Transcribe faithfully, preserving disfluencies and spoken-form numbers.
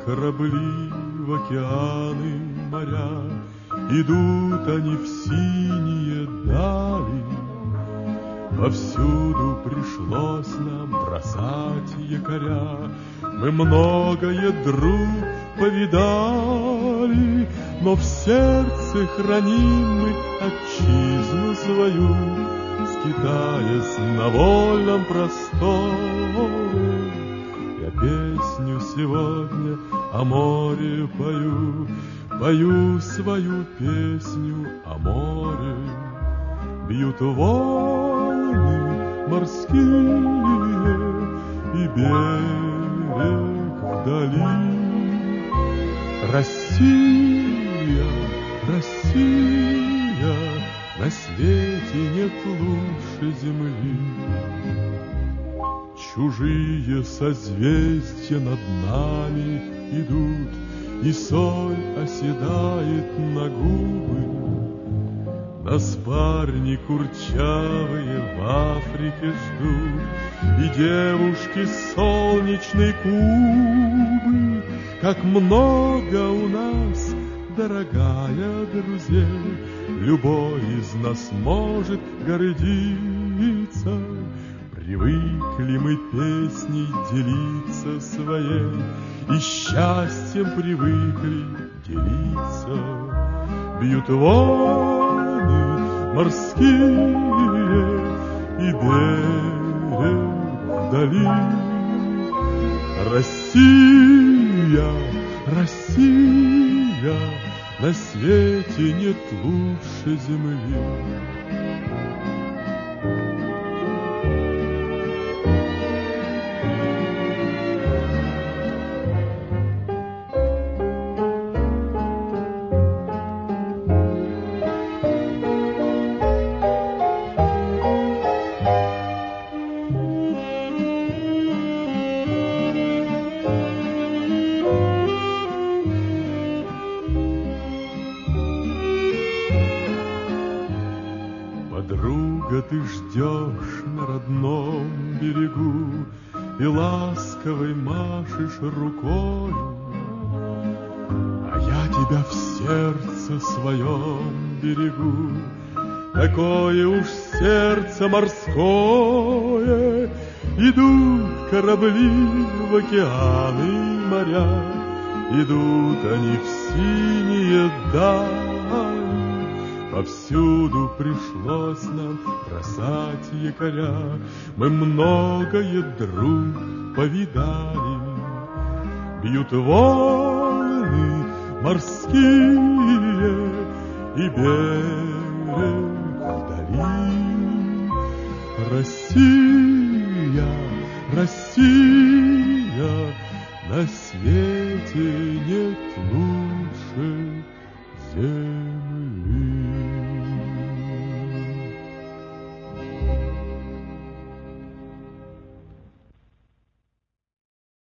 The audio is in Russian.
корабли в океаны, моря, идут они в синие дали. Повсюду пришлось нам бросать якоря, мы многое, друг, повидали, но в сердце храним мы отчизну свою, скитаясь на вольном просторе. Я песню сегодня о море пою, пою свою песню о море. Бьют волны морские и берег вдали. Россия, Россия, на свете нет лучше земли. Чужие созвездия над нами идут, и соль оседает на губы. Нас парни курчавые в Африке ждут, и девушки солнечной Кубы. Как много у нас, дорогая, друзей, любой из нас может гордиться. Привыкли мы песней делиться своей, и счастьем привыкли делиться. Бьют волны морские и берег вдали. Россия, Россия, на свете нет лучше земли. Подруга, ты ждешь на родном берегу и ласковой машешь рукою, а я тебя в сердце своем берегу. Такое уж сердце морское, идут корабли в океаны и моря, идут они в синие дали. Повсюду пришлось нам бросать якоря, мы многое, друг, повидали. Бьют волны морские и берег вдали. Россия, Россия, на свете